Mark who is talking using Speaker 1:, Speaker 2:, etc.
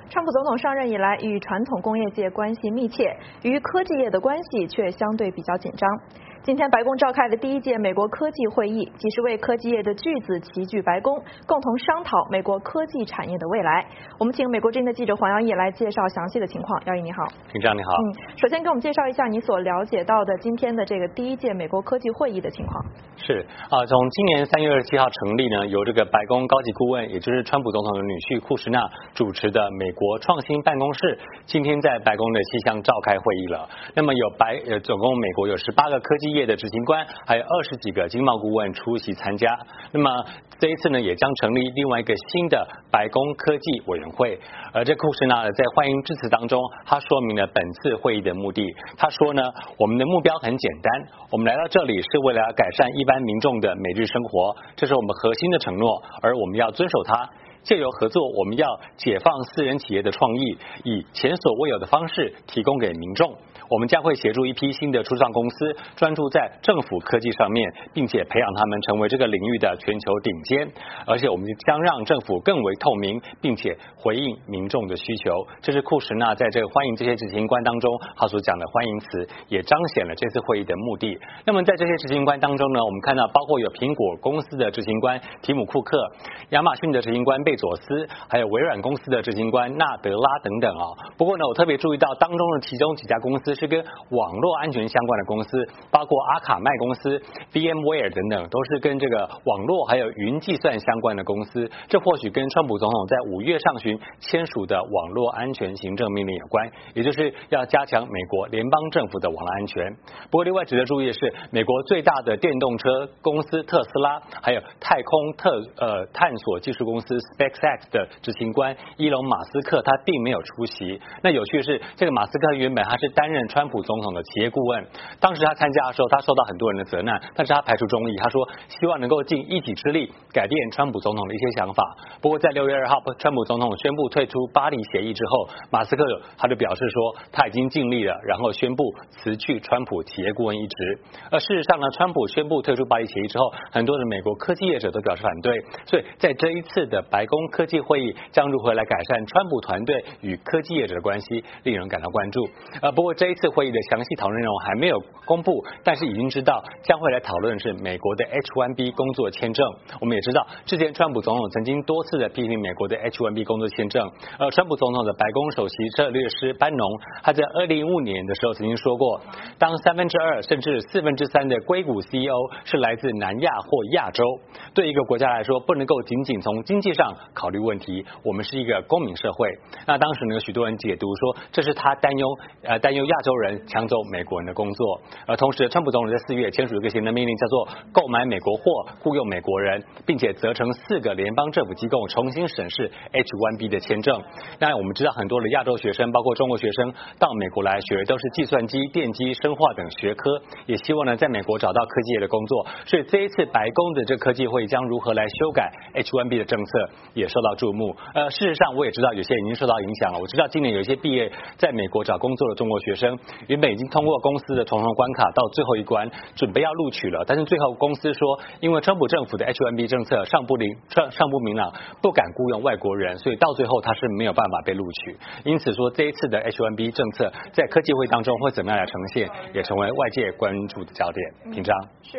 Speaker 1: 川普总统上任以来，与传统工业界关系密切，与科技业的关系却相对比较紧张。今天白宫召开的第一届美国科技会议，即是为科技业的巨子齐聚白宫，共同商讨美国科技产业的未来。我们请美国之音的记者黄耀义来介绍详细的情况。耀义你好。
Speaker 2: 平常你好。
Speaker 1: 首先给我们介绍一下你所了解到的今天的这个第一届美国科技会议的情况。
Speaker 2: 是从今年3月27号成立呢，由这个白宫高级顾问，也就是川普总统的女婿库什纳主持的美国创新办公室，今天在白宫的西厢召开会议了。那么总共美国有18个科技业的执行官，还有20几个经贸顾问出席参加。那么这一次呢，也将成立另外一个新的白宫科技委员会。而这库什纳在欢迎致辞当中，他说明了本次会议的目的。他说呢，我们的目标很简单，我们来到这里是为了改善一般民众的每日生活，这是我们核心的承诺，而我们要遵守它。借由合作，我们要解放私人企业的创意，以前所未有的方式提供给民众。我们将会协助一批新的初创公司，专注在政府科技上面，并且培养他们成为这个领域的全球顶尖。而且我们将让政府更为透明，并且回应民众的需求。这是库什纳在这个欢迎这些执行官当中他所讲的欢迎词，也彰显了这次会议的目的。那么在这些执行官当中呢，我们看到包括有苹果公司的执行官提姆库克、亚马逊的执行官贝佐斯，还有微软公司的执行官纳德拉等等不过呢，我特别注意到当中的其中几家公司是跟网络安全相关的公司，包括阿卡麦公司、VMware 等等，都是跟这个网络还有云计算相关的公司。这或许跟川普总统在5月上旬签署的网络安全行政命令有关，也就是要加强美国联邦政府的网络安全。不过另外值得注意的是，美国最大的电动车公司特斯拉，还有太空探索技术公司 SpaceX 的执行官伊隆马斯克，他并没有出席。那有趣的是，这个马斯克原本他是担任川普总统的企业顾问，当时他参加的时候，他受到很多人的责难，但是他排除众议，他说希望能够尽一己之力改变川普总统的一些想法。不过在6月2号，川普总统宣布退出巴黎协议之后，马斯克他就表示说他已经尽力了，然后宣布辞去川普企业顾问一职。而事实上呢，川普宣布退出巴黎协议之后，很多的美国科技业者都表示反对，所以在这一次的白宫科技会议将如何来改善川普团队与科技业者的关系，令人感到关注。不过这一次会议的详细讨论内容还没有公布，但是已经知道将会来讨论的是美国的 H-1B 工作签证。我们也知道，之前川普总统曾经多次的批评美国的 H-1B 工作签证。川普总统的白宫首席策略师班农，他在2015年的时候曾经说过，当2/3甚至3/4的硅谷 CEO 是来自南亚或亚洲，对一个国家来说，不能够仅仅从经济上考虑问题，我们是一个公民社会。那当时呢，有许多人解读说，这是他担忧亚洲人抢走美国人的工作。同时，川普总统在4月签署一个行政命令，叫做购买美国货、雇佣美国人，并且责成4个联邦政府机构重新审视 H-1B 的签证。那我们知道很多的亚洲学生，包括中国学生到美国来学，都是计算机、电机、生化等学科，也希望呢在美国找到科技业的工作。所以这一次白宫的这科技会将如何来修改 H-1B 的政策，也受到注目。事实上我也知道有些已经受到影响了。我知道今年有一些毕业在美国找工作的中国学生，原本已经通过公司的重重关卡到最后一关，准备要录取了，但是最后公司说，因为川普政府的 H-1B 政策尚不明朗，不敢雇佣外国人，所以到最后他是没有办法被录取。因此说这一次的 H-1B 政策在科技会当中会怎么样来呈现，也成为外界关注的焦点。平章。